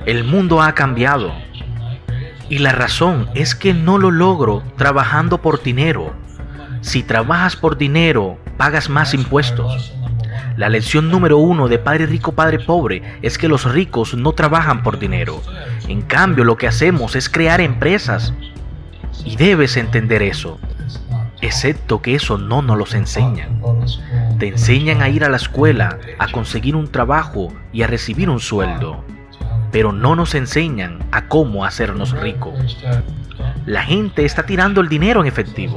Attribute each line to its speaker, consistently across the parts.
Speaker 1: El mundo ha cambiado. Y la razón es que no lo logro trabajando por dinero. Si trabajas por dinero, pagas más impuestos. La lección número 1 de Padre Rico, Padre Pobre es que los ricos no trabajan por dinero. En cambio, lo que hacemos es crear empresas. Y debes entender eso. Excepto que eso no nos los enseñan. Te enseñan a ir a la escuela, a conseguir un trabajo y a recibir un sueldo. Pero no nos enseñan a cómo hacernos ricos. La gente está tirando el dinero en efectivo.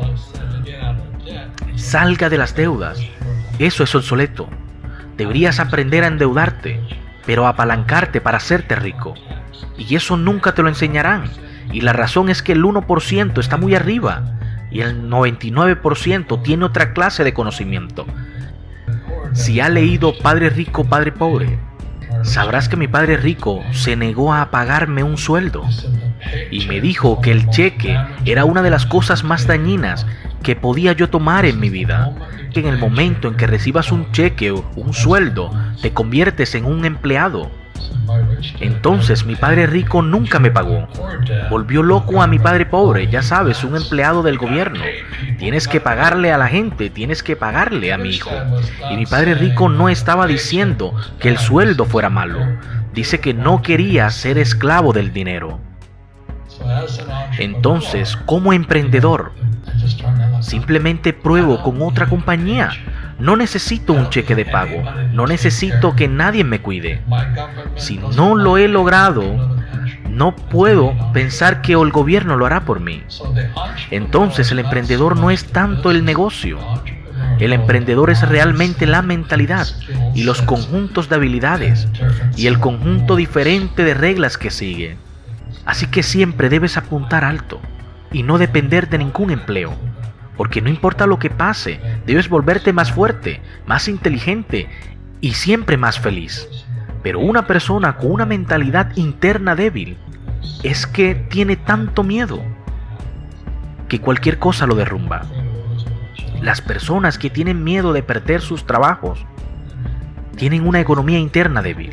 Speaker 1: Salga de las deudas. Eso es obsoleto. Deberías aprender a endeudarte, pero a apalancarte para hacerte rico. Y eso nunca te lo enseñarán. Y la razón es que el 1% está muy arriba y el 99% tiene otra clase de conocimiento. Si has leído Padre Rico, Padre Pobre, sabrás que mi padre rico se negó a pagarme un sueldo y me dijo que el cheque era una de las cosas más dañinas que podía yo tomar en mi vida. Que en el momento en que recibas un cheque o un sueldo, te conviertes en un empleado. Entonces mi padre rico nunca me pagó. Volvió loco a mi padre pobre, ya sabes, un empleado del gobierno. Tienes que pagarle a la gente, tienes que pagarle a mi hijo. Y mi padre rico no estaba diciendo que el sueldo fuera malo. Dice que no quería ser esclavo del dinero. Entonces, como emprendedor, simplemente pruebo con otra compañía. No necesito un cheque de pago, no necesito que nadie me cuide. Si no lo he logrado, no puedo pensar que el gobierno lo hará por mí. Entonces el emprendedor no es tanto el negocio. El emprendedor es realmente la mentalidad y los conjuntos de habilidades y el conjunto diferente de reglas que sigue. Así que siempre debes apuntar alto y no depender de ningún empleo. Porque no importa lo que pase, debes volverte más fuerte, más inteligente y siempre más feliz. Pero una persona con una mentalidad interna débil es que tiene tanto miedo que cualquier cosa lo derrumba. Las personas que tienen miedo de perder sus trabajos tienen una economía interna débil.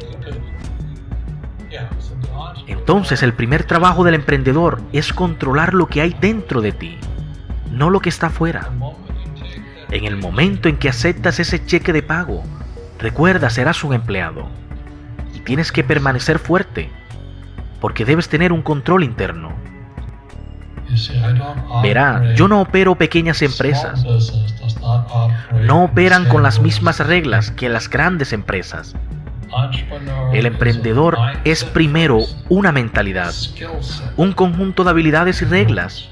Speaker 1: Entonces el primer trabajo del emprendedor es controlar lo que hay dentro de ti, no lo que está afuera. En el momento en que aceptas ese cheque de pago, recuerda, serás un empleado. Y tienes que permanecer fuerte, porque debes tener un control interno. Verá, yo no opero pequeñas empresas. No operan con las mismas reglas que las grandes empresas. El emprendedor es primero una mentalidad, un conjunto de habilidades y reglas.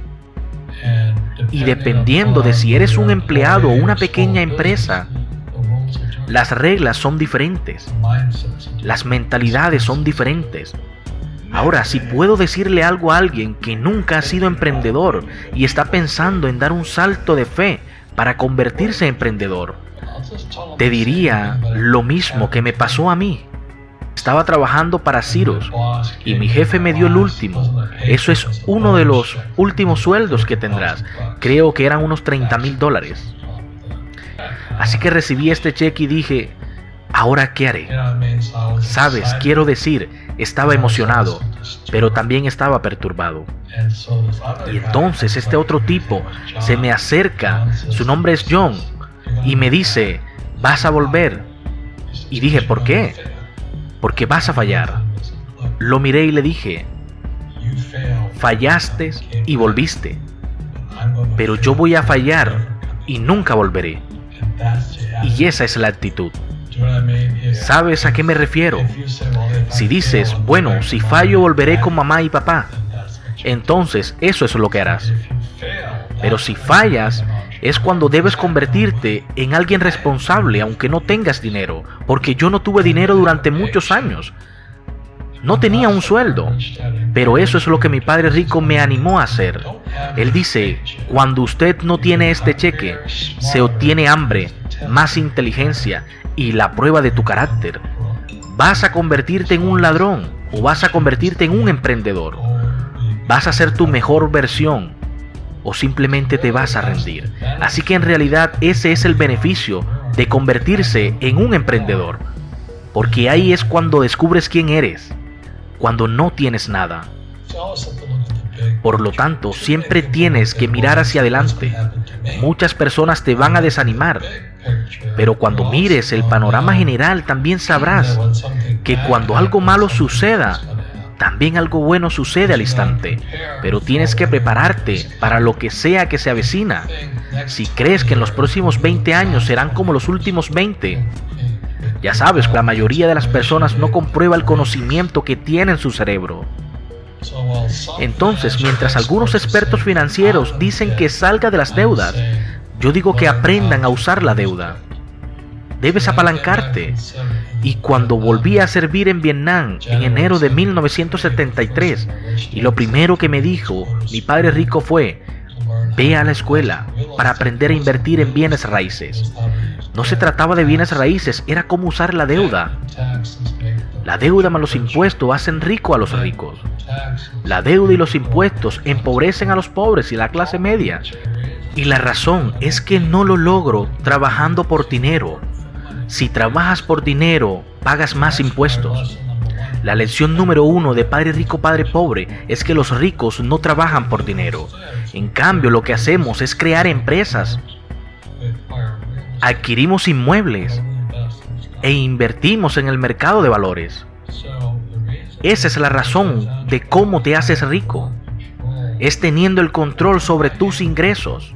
Speaker 1: Y dependiendo de si eres un empleado o una pequeña empresa, las reglas son diferentes, las mentalidades son diferentes. Ahora, si puedo decirle algo a alguien que nunca ha sido emprendedor y está pensando en dar un salto de fe para convertirse en emprendedor, te diría lo mismo que me pasó a mí. Estaba trabajando para Cirrus y mi jefe me dio el último. Eso es uno de los últimos sueldos que tendrás. Creo que eran unos $30,000. Así que recibí este cheque y dije, ¿ahora qué haré? Sabes, quiero decir, estaba emocionado, pero también estaba perturbado. Y entonces este otro tipo se me acerca, su nombre es John, y me dice, ¿vas a volver? Y dije, ¿por qué? Porque vas a fallar. Lo miré y le dije, fallaste y volviste, pero yo voy a fallar y nunca volveré. Y esa es la actitud. ¿Sabes a qué me refiero? Si dices, bueno, si fallo volveré con mamá y papá, entonces eso es lo que harás. Pero si fallas, es cuando debes convertirte en alguien responsable, aunque no tengas dinero. Porque yo no tuve dinero durante muchos años. No tenía un sueldo. Pero eso es lo que mi padre rico me animó a hacer. Él dice, cuando usted no tiene este cheque, se obtiene hambre, más inteligencia y la prueba de tu carácter. ¿Vas a convertirte en un ladrón o vas a convertirte en un emprendedor? ¿Vas a ser tu mejor versión o simplemente te vas a rendir? Así que en realidad ese es el beneficio de convertirse en un emprendedor, porque ahí es cuando descubres quién eres. cuando no tienes nada. Por lo tanto, siempre tienes que mirar hacia adelante. Muchas personas te van a desanimar, pero cuando mires el panorama general también sabrás que cuando algo malo suceda, también algo bueno sucede al instante. Pero tienes que prepararte para lo que sea que se avecina. Si crees que en los próximos 20 años serán como los últimos 20, ya sabes, la mayoría de las personas no comprueba el conocimiento que tiene en su cerebro. Entonces, mientras algunos expertos financieros dicen que salga de las deudas, yo digo que aprendan a usar la deuda. Debes apalancarte. Y cuando volví a servir en Vietnam en enero de 1973, y lo primero que me dijo mi padre rico fue: ve a la escuela para aprender a invertir en bienes raíces. No se trataba de bienes raíces, era cómo usar la deuda. La deuda más los impuestos hacen rico a los ricos. La deuda y los impuestos empobrecen a los pobres y la clase media. Y la razón es que no lo logro trabajando por dinero. Si trabajas por dinero, pagas más impuestos. La lección número 1 de Padre Rico, Padre Pobre es que los ricos no trabajan por dinero. En cambio, lo que hacemos es crear empresas. Adquirimos inmuebles e invertimos en el mercado de valores. Esa es la razón de cómo te haces rico. Es teniendo el control sobre tus ingresos.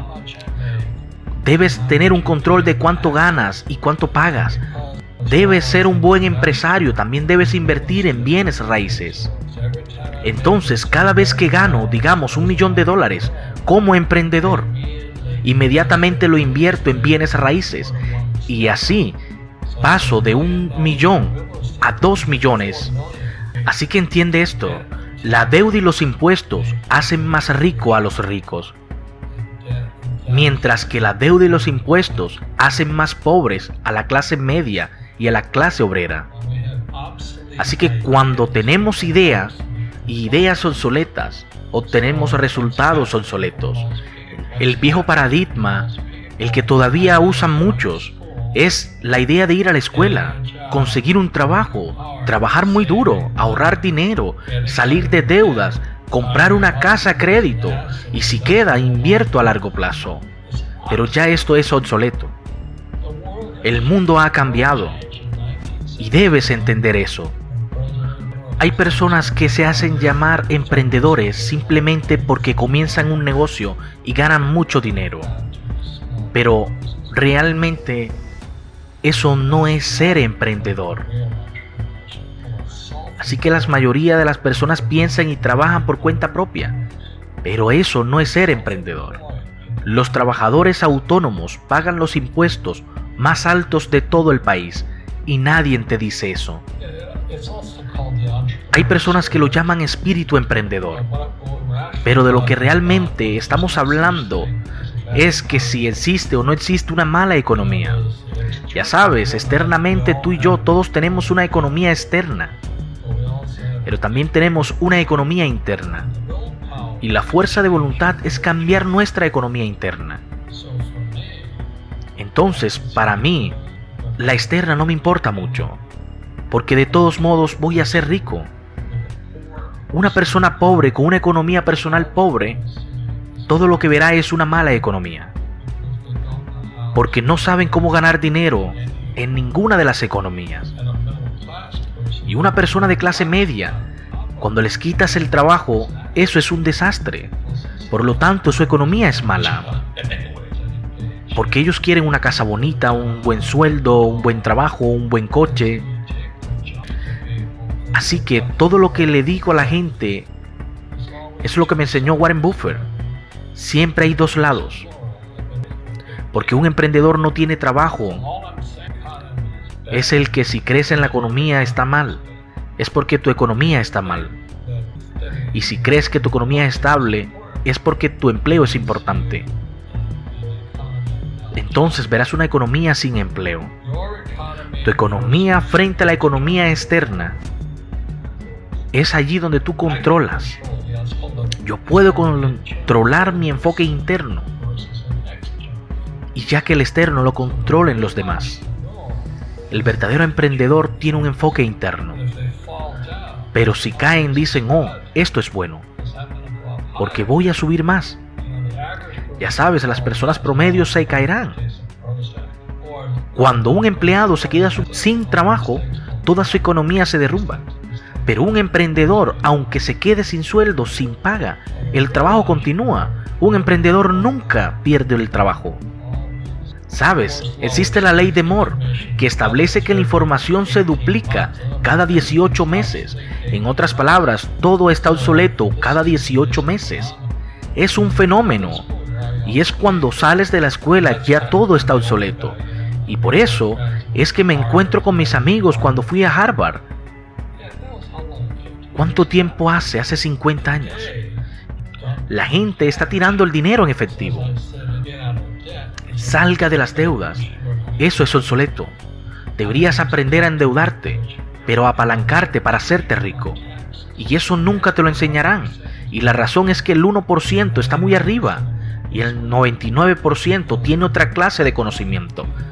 Speaker 1: Debes tener un control de cuánto ganas y cuánto pagas. Debes ser un buen empresario, también debes invertir en bienes raíces. Entonces, cada vez que gano, digamos, $1 millón como emprendedor, inmediatamente lo invierto en bienes raíces. Y así paso de 1 millón a 2 millones. Así que entiende esto: la deuda y los impuestos hacen más rico a los ricos, mientras que la deuda y los impuestos hacen más pobres a la clase media y a la clase obrera. Así que cuando tenemos ideas obsoletas, obtenemos resultados obsoletos. El viejo paradigma, el que todavía usan muchos, es la idea de ir a la escuela, conseguir un trabajo, trabajar muy duro, ahorrar dinero, salir de deudas, comprar una casa a crédito y si queda, invierto a largo plazo. Pero ya esto es obsoleto. El mundo ha cambiado y debes entender eso. Hay personas que se hacen llamar emprendedores simplemente porque comienzan un negocio y ganan mucho dinero. Pero realmente eso no es ser emprendedor. Así que la mayoría de las personas piensan y trabajan por cuenta propia, pero eso no es ser emprendedor. Los trabajadores autónomos pagan los impuestos más altos de todo el país y nadie te dice eso. Hay personas que lo llaman espíritu emprendedor, pero de lo que realmente estamos hablando es que si existe o no existe una mala economía. Ya sabes, externamente tú y yo todos tenemos una economía externa, pero también tenemos una economía interna. Y la fuerza de voluntad es cambiar nuestra economía interna. Entonces, para mí, la externa no me importa mucho, porque de todos modos voy a ser rico. Una persona pobre con una economía personal pobre, todo lo que verá es una mala economía, porque no saben cómo ganar dinero en ninguna de las economías. Y una persona de clase media, cuando les quitas el trabajo, eso es un desastre. Por lo tanto, su economía es mala, porque ellos quieren una casa bonita, un buen sueldo, un buen trabajo, un buen coche. Así que todo lo que le digo a la gente es lo que me enseñó Warren Buffett. Siempre hay dos lados, porque un emprendedor no tiene trabajo. Es el que si crees en la economía está mal, es porque tu economía está mal. Y si crees que tu economía es estable, es porque tu empleo es importante. Entonces verás una economía sin empleo. Tu economía frente a la economía externa es allí donde tú controlas. Yo puedo controlar mi enfoque interno, y ya que el externo lo controlen los demás. El verdadero emprendedor tiene un enfoque interno. Pero si caen dicen, oh, esto es bueno, porque voy a subir más. Ya sabes, las personas promedios se caerán. Cuando un empleado se queda sin trabajo, toda su economía se derrumba. Pero un emprendedor, aunque se quede sin sueldo, sin paga, el trabajo continúa. Un emprendedor nunca pierde el trabajo. ¿Sabes? Existe la ley de Moore, que establece que la información se duplica cada 18 meses. En otras palabras, todo está obsoleto cada 18 meses. Es un fenómeno. Y es cuando sales de la escuela ya todo está obsoleto. Y por eso es que me encuentro con mis amigos cuando fui a Harvard. ¿Cuánto tiempo hace? Hace 50 años. La gente está tirando el dinero en efectivo. Salga de las deudas. Eso es obsoleto. Deberías aprender a endeudarte, pero a apalancarte para hacerte rico. Y eso nunca te lo enseñarán. Y la razón es que el 1% está muy arriba y el 99% tiene otra clase de conocimiento.